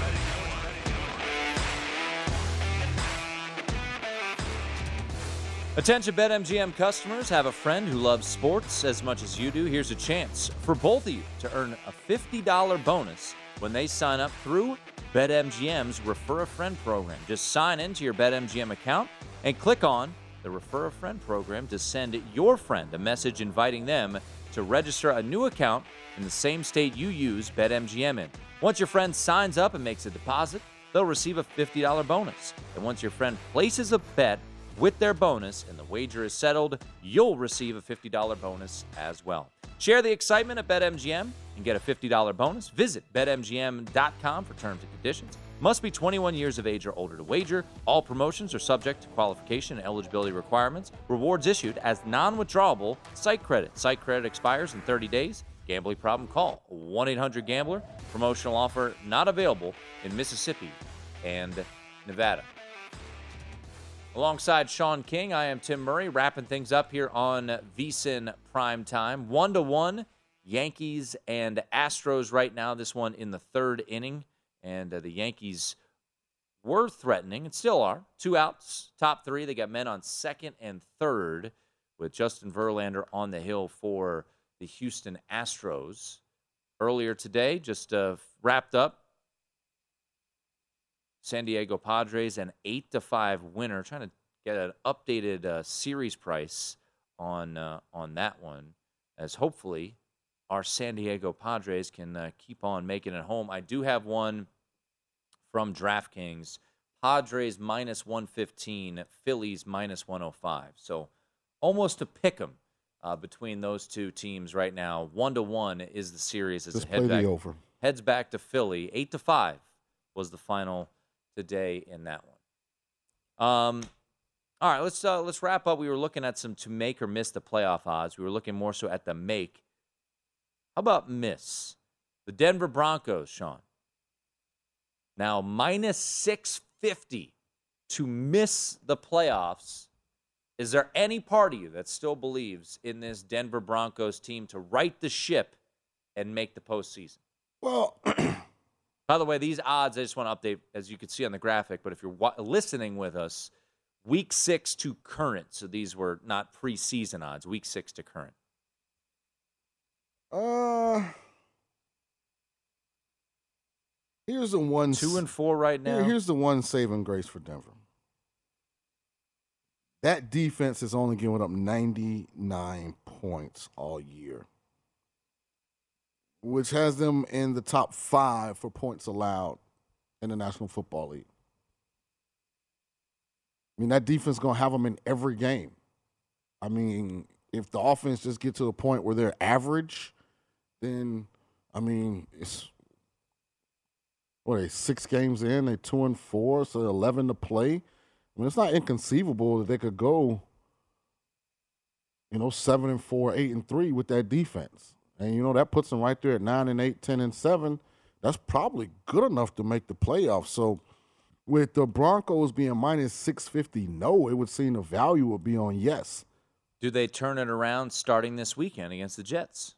Attention BetMGM customers, have a friend who loves sports as much as you do. Here's a chance for both of you to earn a fifty dollars bonus when they sign up through BetMGM's Refer a Friend program. Just sign into your BetMGM account and click on the Refer a Friend program to send your friend a message inviting them to register a new account in the same state you use BetMGM in. Once your friend signs up and makes a deposit, they'll receive a fifty dollars bonus. And once your friend places a bet with their bonus and the wager is settled, you'll receive a fifty dollars bonus as well. Share the excitement at BetMGM and get a fifty dollars bonus. Visit Bet M G M dot com for terms and conditions. Must be twenty-one years of age or older to wager. All promotions are subject to qualification and eligibility requirements. Rewards issued as non-withdrawable site credit. Site credit expires in thirty days. Gambling problem? Call one eight hundred gambler. Promotional offer not available in Mississippi and Nevada. Alongside Sean King, I am Tim Murray, wrapping things up here on VSiN Primetime. One to one, Yankees and Astros right now. This one in the third inning. And uh, the Yankees were threatening, and still are. Two outs, top three. They got men on second and third with Justin Verlander on the hill for the Houston Astros. Earlier today, just uh, wrapped up. San Diego Padres, an eight to five winner. Trying to get an updated uh, series price on uh, on that one, as hopefully our San Diego Padres can uh, keep on making it home. I do have one from DraftKings. Padres minus one fifteen, Phillies minus one oh five. So almost a pick 'em uh, between those two teams right now. One to one is the series as Just it head play back, the over. heads back to Philly. Eight to five was the final today in that one. Um, all right, let's uh, let's wrap up. We were looking at some to make or miss the playoff odds. We were looking more so at the make. How about miss? The Denver Broncos, Sean. Now minus six fifty to miss the playoffs. Is there any part of you that still believes in this Denver Broncos team to right the ship and make the postseason? Well, by the way, these odds, I just want to update, as you can see on the graphic, but if you're wa- listening with us, week six to current. So these were not preseason odds, week six to current. Uh, here's the one. Two and four right now. Here, here's the one saving grace for Denver. That defense has only given up ninety-nine points all year, which has them in the top five for points allowed in the National Football League. I mean, that defense is going to have them in every game. I mean, if the offense just get to a point where they're average, then, I mean, it's, what are they, six games in, they're two and four, so eleven to play. I mean, it's not inconceivable that they could go, you know, seven and four, eight and three with that defense. And, you know, that puts them right there at nine and eight, ten and seven. That's probably good enough to make the playoffs. So, with the Broncos being minus six fifty, no, it would seem the value would be on yes. Do they turn it around starting this weekend against the Jets?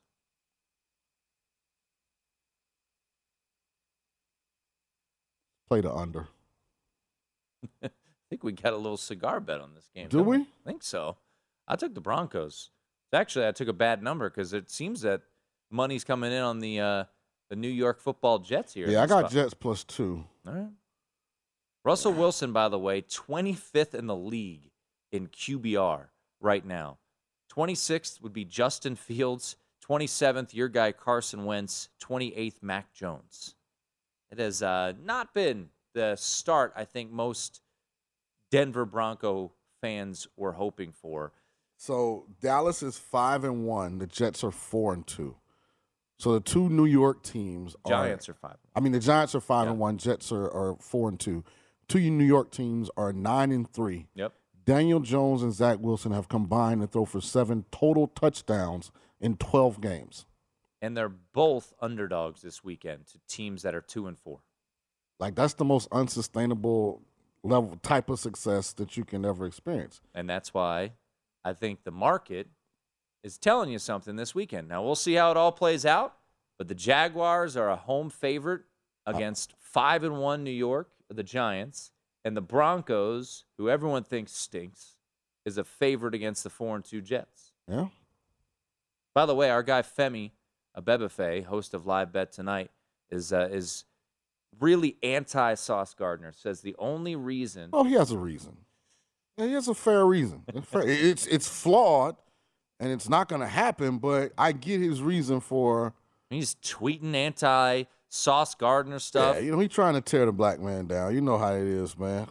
Play the under. I think we got a little cigar bet on this game. Do we? I think so. I took the Broncos. Actually, I took a bad number because it seems that money's coming in on the uh, the New York Football Jets here. Yeah, I got spot. Jets plus two. All right. Russell Wilson, by the way, twenty-fifth in the league in Q B R right now. twenty-sixth would be Justin Fields. twenty-seventh, your guy Carson Wentz. twenty-eighth, Mac Jones. It has uh, not been the start I think most Denver Bronco fans were hoping for. So Dallas is five and one. The Jets are four and two. So the two New York teams are, Giants are five. I mean, the Giants are five Yeah. and one. Jets are, are four and two. Two New York teams are nine and three. Yep. Daniel Jones and Zach Wilson have combined to throw for seven total touchdowns in twelve games. And they're both underdogs this weekend to teams that are two and four. Like, that's the most unsustainable level type of success that you can ever experience. And that's why I think the market is telling you something this weekend. Now, we'll see how it all plays out, but the Jaguars are a home favorite against five and one New York, the Giants, and the Broncos, who everyone thinks stinks, is a favorite against the four and two Jets. Yeah. By the way, our guy Femi Abebefe, host of Live Bet Tonight, is uh, is really anti-Sauce Gardner. Says the only reason. Oh, he has a reason. Yeah, he has a fair reason. It's fair. it's it's flawed, and it's not going to happen. But I get his reason for. He's tweeting anti-Sauce Gardner stuff. Yeah, you know, he's trying to tear the black man down. You know how it is, man.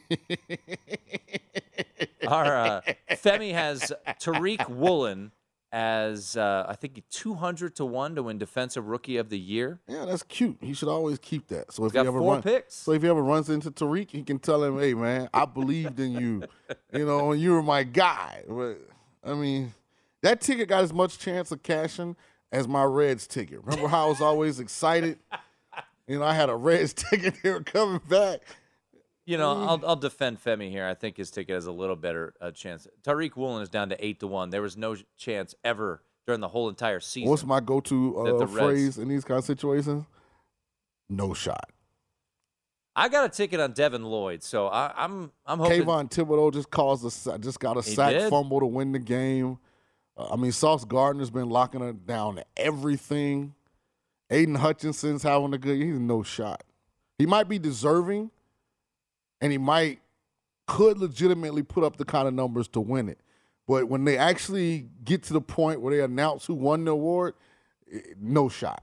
Our uh, Femi has Tariq Woolen as uh, I think two hundred to one to win Defensive Rookie of the Year. Yeah, that's cute. He should always keep that. So if got he ever four run, picks. So if he ever runs into Tariq, he can tell him, "Hey, man, I believed in you. You know, and you were my guy." But, I mean, that ticket got as much chance of cashing as my Reds ticket. Remember how I was always excited? You know, I had a Reds ticket. They were coming back. You know, I'll I'll defend Femi here. I think his ticket has a little better uh, chance. Tariq Woolen is down to eight to one. There was no chance ever during the whole entire season. What's my go-to that uh, the Reds- phrase in these kind of situations? No shot. I got a ticket on Devin Lloyd, so I, I'm I'm hoping. Kayvon Thibodeau just caused a sa- just got a He sack did? fumble to win the game. Uh, I mean, Sauce Gardner's been locking it down to everything. Aiden Hutchinson's having a good. He's no shot. He might be deserving, and he might could legitimately put up the kind of numbers to win it. But when they actually get to the point where they announce who won the award, eh, no shot.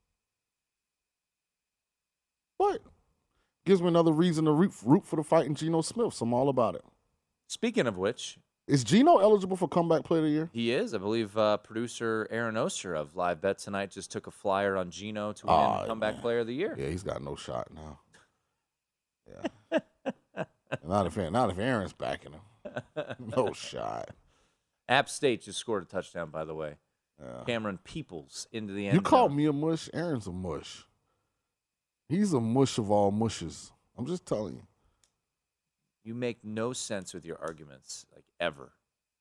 But gives me another reason to root, root for the fighting Geno Smith. So I'm all about it. Speaking of which, is Geno eligible for Comeback Player of the Year? he is. I believe uh, producer Aaron Oster of Live Bet Tonight just took a flyer on Geno to win Oh, Comeback man. Player of the Year. Yeah, he's got no shot now. Yeah. not if not if Aaron's backing him. No shot. App State just scored a touchdown, by the way. Yeah. Cameron Peoples into the end You zone. call me a mush, Aaron's a mush. He's a mush of all mushes. I'm just telling you. You make no sense with your arguments, like ever.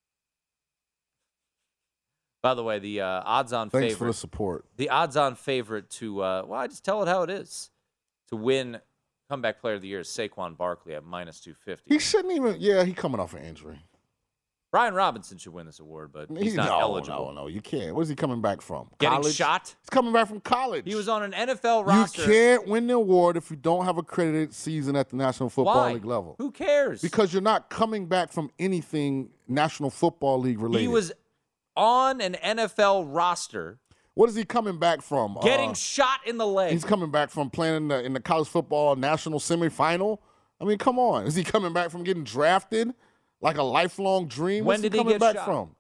By the way, the uh, odds-on Thanks favorite. for the support. The odds-on favorite to, uh, well, I just tell it how it is, to win Comeback Player of the Year is Saquon Barkley at minus two fifty. He shouldn't even. Yeah, he coming off an injury. Brian Robinson should win this award, but he's He- not no, eligible. No, no, you can't. Where's he coming back from? Getting College? shot? He's coming back from college. He was on an N F L roster. You can't win the award if you don't have a credited season at the National Football Why? League level. Who cares? Because you're not coming back from anything National Football League related. He was on an N F L roster. What is he coming back from? Getting Uh, shot in the leg. He's coming back from playing in the, in the college football national semifinal. I mean, come on. Is he coming back from getting drafted like a lifelong dream? When What's did he he coming get back shot? from?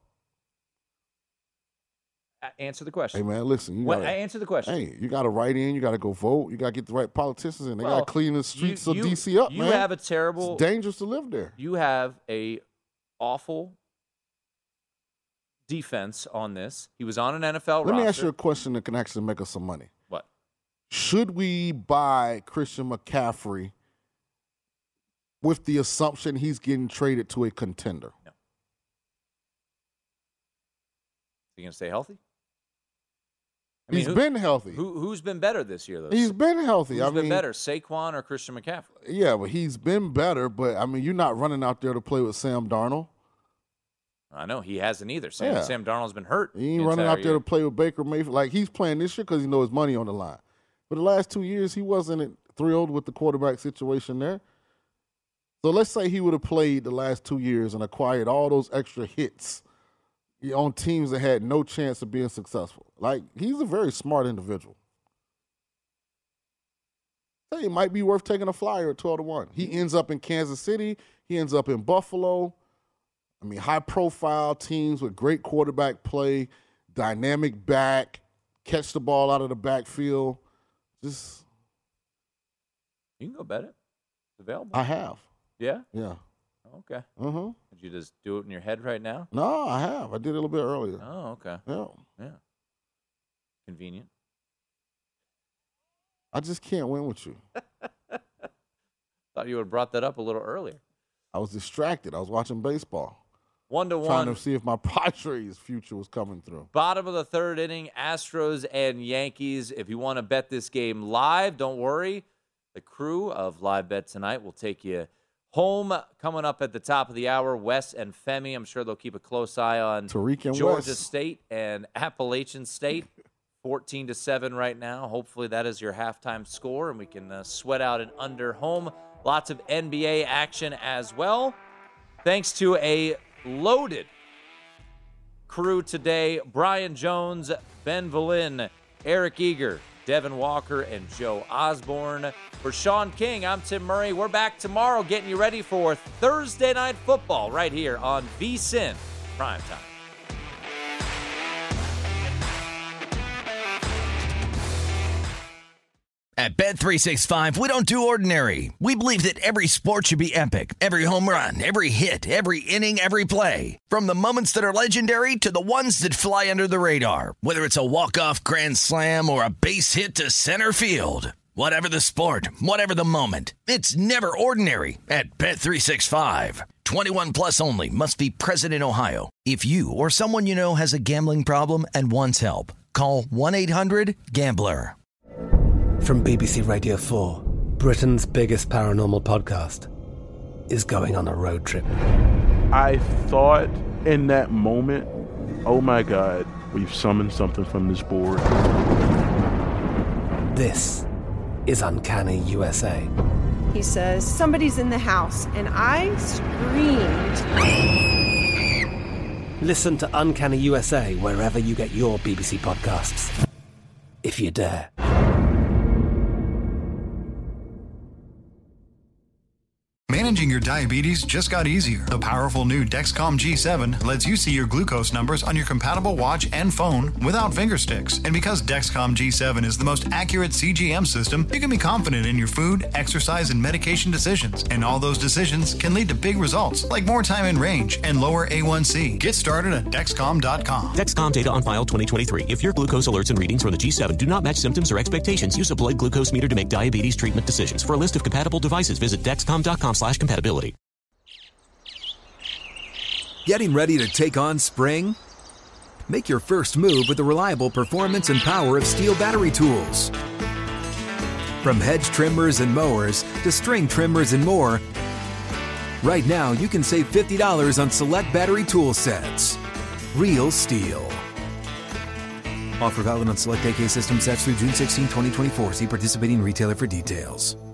A- Answer the question. Hey, man, listen. You When- gotta, answer the question. Hey, you got to write in. You got to go vote. You got to get the right politicians in. They Well, got to clean the streets you- of you- D C up, you man. have a terrible- It's dangerous to live there. You have a awful defense on this. He was on an N F L Let roster. me ask you a question that can actually make us some money. What? Should we buy Christian McCaffrey with the assumption he's getting traded to a contender? No. Is he going to stay healthy? I He's who- been healthy. Who, who's been better this year, though? He's been healthy. Who's I been mean, better, Saquon or Christian McCaffrey? Yeah, but he's been better. But, I mean, you're not running out there to play with Sam Darnold. I know. He hasn't either. Sam, Yeah. Sam Darnold's been hurt. He ain't the running entire out there year. to play with Baker Mayfield. Like, he's playing this year because he knows his money on the line. But the last two years, he wasn't thrilled with the quarterback situation there. So let's say he would have played the last two years and acquired all those extra hits on teams that had no chance of being successful. Like, he's a very smart individual. Hey, it might be worth taking a flyer at twelve to one. He ends up in Kansas City. He ends up in Buffalo. I mean, high-profile teams with great quarterback play, dynamic back, catch the ball out of the backfield. Just, You can go bet it. It's available. I have. Yeah? Yeah. Okay. Uh-huh. Did you just do it in your head right now? No, I have. I did it a little bit earlier. Oh, okay. Yeah. Yeah. Convenient. I just can't win with you. Thought you would have brought that up a little earlier. I was distracted. I was watching baseball. One to Trying one. to see if my Padres future was coming through. Bottom of the third inning, Astros and Yankees. If you want to bet this game live, don't worry. The crew of Live Bet Tonight will take you home. Coming up at the top of the hour, Wes and Femi. I'm sure they'll keep a close eye on Tariq and Georgia Wes. State and Appalachian State. fourteen to seven right now. Hopefully that is your halftime score, and we can uh, sweat out an under home. Lots of N B A action as well. Thanks to a loaded crew today. Brian Jones, Ben Valin, Eric Eager, Devin Walker, and Joe Osborne. For Sean King, I'm Tim Murray. We're back tomorrow getting you ready for Thursday Night Football right here on VSiN Primetime. At Bet three sixty-five, we don't do ordinary. We believe that every sport should be epic. Every home run, every hit, every inning, every play. From the moments that are legendary to the ones that fly under the radar. Whether it's a walk-off grand slam or a base hit to center field. Whatever the sport, whatever the moment. It's never ordinary at Bet three sixty-five. twenty-one plus only. Must be present in Ohio. If you or someone you know has a gambling problem and wants help, call one eight hundred gambler. From B B C Radio four, Britain's biggest paranormal podcast is going on a road trip. I thought in that moment, oh my God, we've summoned something from this board. This is Uncanny U S A. He says, somebody's in the house, and I screamed. Listen to Uncanny U S A wherever you get your B B C podcasts, if you dare. Managing your diabetes just got easier. The powerful new Dexcom G seven lets you see your glucose numbers on your compatible watch and phone without finger sticks. And because Dexcom G seven is the most accurate C G M system, you can be confident in your food, exercise, and medication decisions. And all those decisions can lead to big results, like more time in range and lower A one C. Get started at Dexcom dot com. Dexcom data on file twenty twenty-three. If your glucose alerts and readings from the G seven do not match symptoms or expectations, use a blood glucose meter to make diabetes treatment decisions. For a list of compatible devices, visit Dexcom dot com slash compatibility. Getting ready to take on spring? Make your first move with the reliable performance and power of Steel battery tools. From hedge trimmers and mowers to string trimmers and more, Right now, you can save fifty dollars on select battery tool sets. Real STIHL. Offer valid on select A K system sets through June sixteenth, twenty twenty-four. See participating retailer for details.